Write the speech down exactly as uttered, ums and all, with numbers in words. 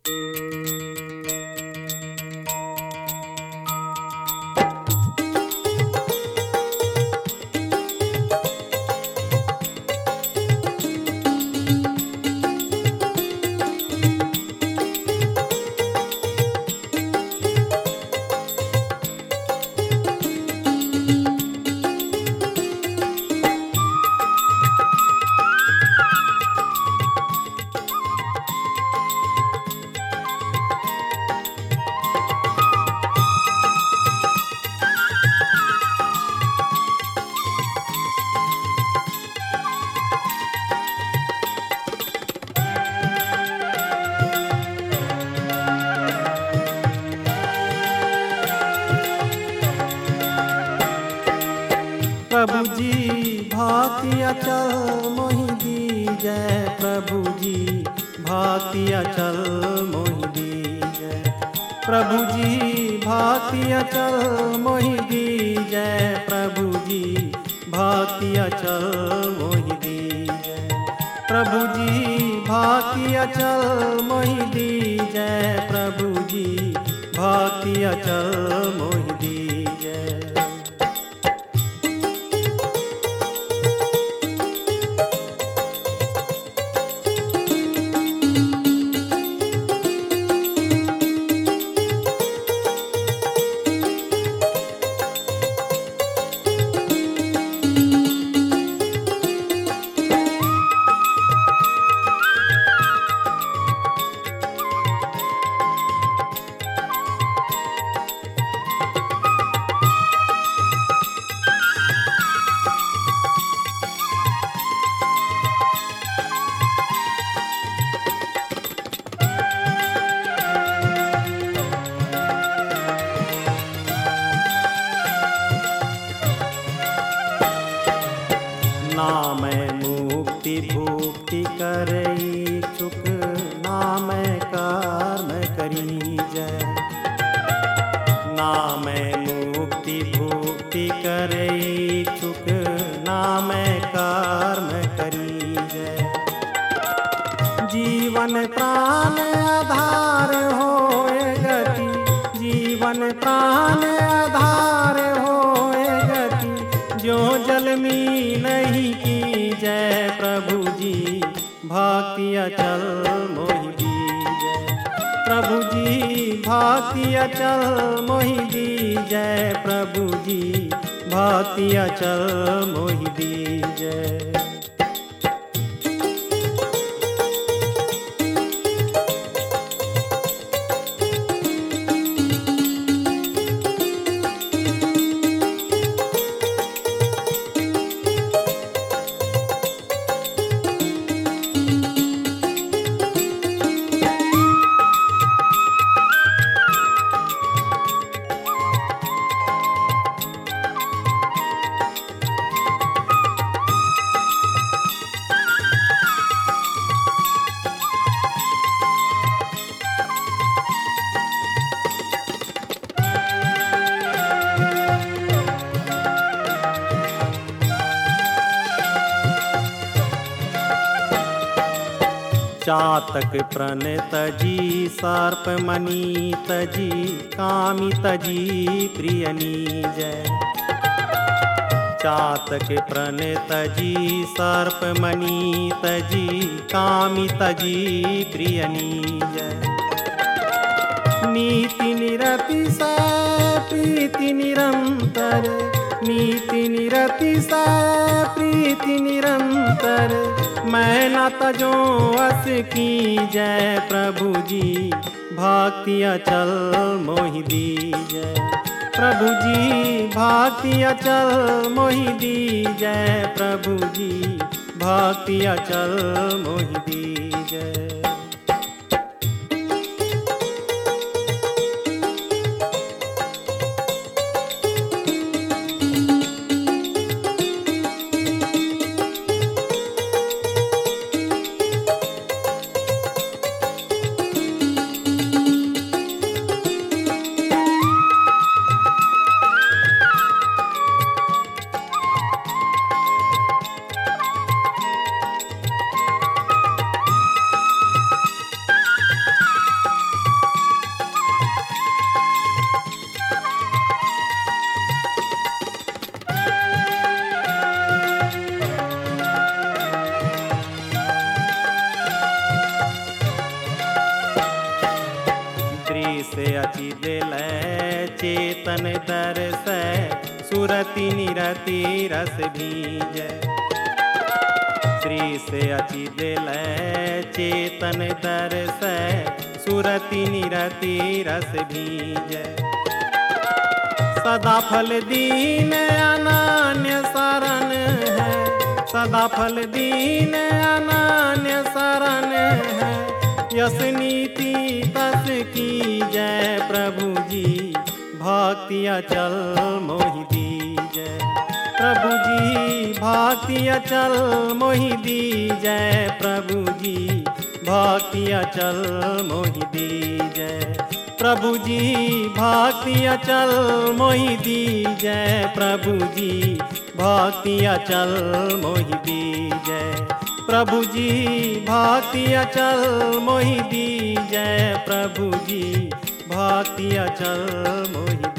प्रभु जी भांति अचल मोहि दीजै, प्रभु जी भांति अचल मोहि दीजै, प्रभु जी भांति अचल मोहि दीजै, प्रभु जी भांति अचल मोहि दीजै, प्रभु जी भांति अचल मोहि दीजै, प्रभु जी भांति अचल मोहि दीजै। ना मैं मुक्ति भुक्ति करई चुक, ना मैं कर्म करी जय, ना मैं मुक्ति भुक्ति करई चुक, ना मैं कर्म करी जय। जीवन प्राण आधार होए गति, जीवन प्राण आधार होए गति, जो जल में नहीं की जय, प्रभु जी भांति अचल मोहि दीजै, प्रभु जी भांति अचल मोहि दीजै, प्रभु जी भांति अचल मोहि दीजै। चातक प्रणत जी सर्प मणि तजी, कामी तजी प्रिय नीजै, चातक प्रणत जी सर्प मणि तजी, कामी तजी प्रिय नीजै। नीति निरति स प्रीति निरंतर, नीति निरति स प्रीति निरंतर, मैं न तजो अस की जय, प्रभु जी भांति अचल मोहि दीजै, प्रभु जी भांति अचल मोहि दीजै, प्रभु जी भांति अचल मोहि दीजै। से अचि दिल चेतन दर्श सुरति निरति रस भीज। श्री से अचि दिल चेतन दर्श सुरति निरति रस भीज। सदा फल दीन अनन्य शरण है, सदा फल दीन अनन्य शरण है। यस नीति तस की जय प्रभु जी, भक्ति अचल मोहि दीजय। प्रभु जी भक्ति अचल मोहि दीजय, प्रभु जी भक्ति अचल मोहि दीजय। प्रभु जी भक्ति अचल मोहि दीजय, प्रभु जी भक्ति अचल मोहि दीजय। प्रभु जी भक्ति अचल मोहि दीजय, प्रभु जी भक्ति अचल मोहि